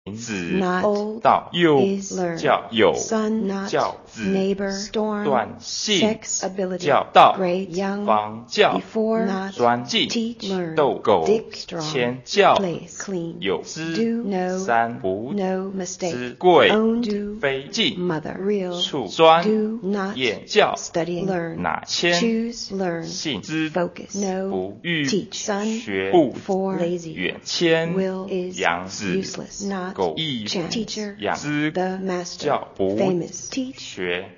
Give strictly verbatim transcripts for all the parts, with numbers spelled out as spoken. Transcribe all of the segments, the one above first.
子 not old 道幼 is learn 教有 son not 教子 neighbor storm 断性 sex ability 教道 great young 防教 before not 专进 teach learn 斗狗 dick strong 前教 place clean 有之 do no 三不 no mistake 之贵 own do 非进 mother real 处专 do not 言教 studying learn 乃谦 choose learn 信之 focus no 不欲 teach son 学不 for lazy 远迁 will is 养子 useless not 苟易 chance teacher 养之 the master 教不 famous teach 学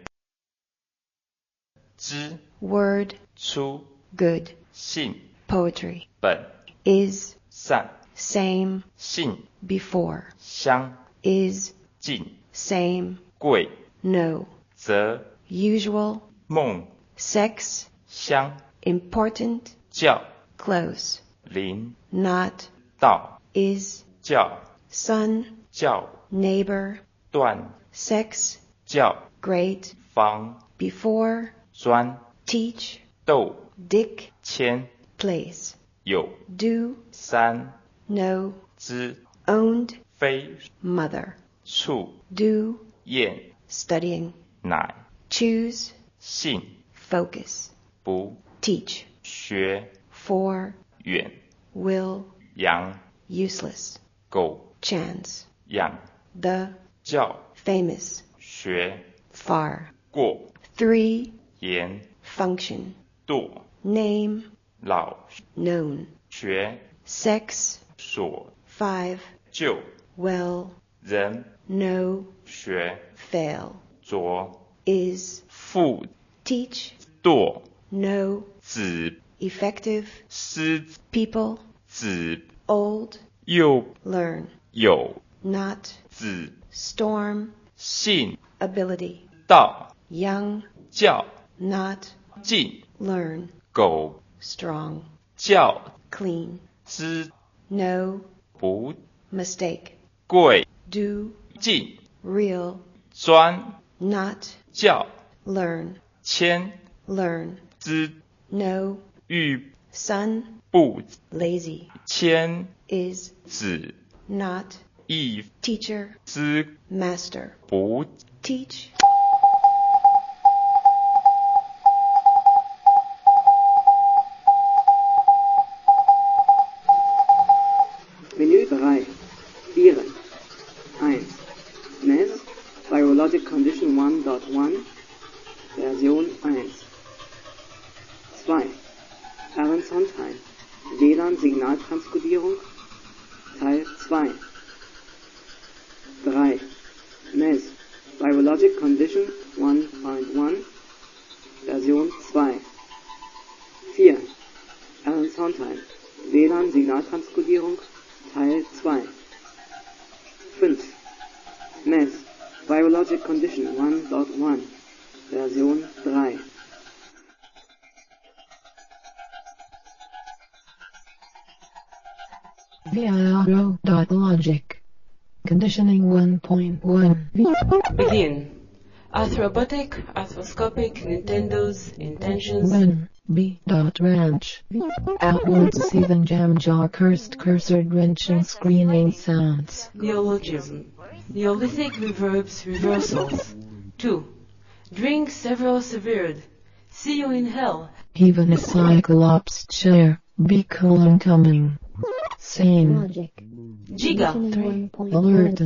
之 word 出 good 信 poetry 本 is 善 same 信 before 相 is 近 same 贵 no 则 usual 梦 sex 相 important 教 close 邻 not 道 is 教 son 教 neighbor 断 sex 教 great 防 before 专 teach 斗 dick 谦 place 有 do 三 no 之 owned 非 mother 处 do 验 studying 乃 choose 信 focus 不 teach 学 for 远 will 羊 useless 狗 chance 养 the 教 famous 学 far 过 three 言 function 惰 name 老 known 学 sex 所 five 就 well 人 no 学 fail 着 is 父 teach 惰 no 子 effective 师 people 子 old 幼 learn 有 not 子 storm 信 ability 道 young 教 not 近 learn 狗 strong 教 clean 之 no 不 mistake 贵 do 近 real 专 not 教 learn 谦 learn 之 no 欲 son 不 lazy 谦 is 子 not 亦 teacher 之 master 不 teach Menü drei. Viren. eins. N E S, Virologic Condition one Punkt eins, Version eins. zwei. Aaron Sondheim, W L A N-Signaltranskodierung, Teil zwei. drei. N E S, Virologic Condition one Punkt eins, Version zwei. vier. Aaron Sondheim, W L A N-Signaltranskodierung, Teil zwei. fünf. N E S, Virologic Condition one Punkt eins, Version drei. Viro.logic. Conditioning one point one. Begin. Arthrobotic, arthroscopic, Nintendo's, intentions. When B. Ranch. Outwards seething jam jar cursed cursor drenching screening sounds. Neologism. Neolithic reverbs, reversals. two. Drink several severed. See you in hell. Even a cyclops chair. Be colon coming. Scene. Giga. Alert.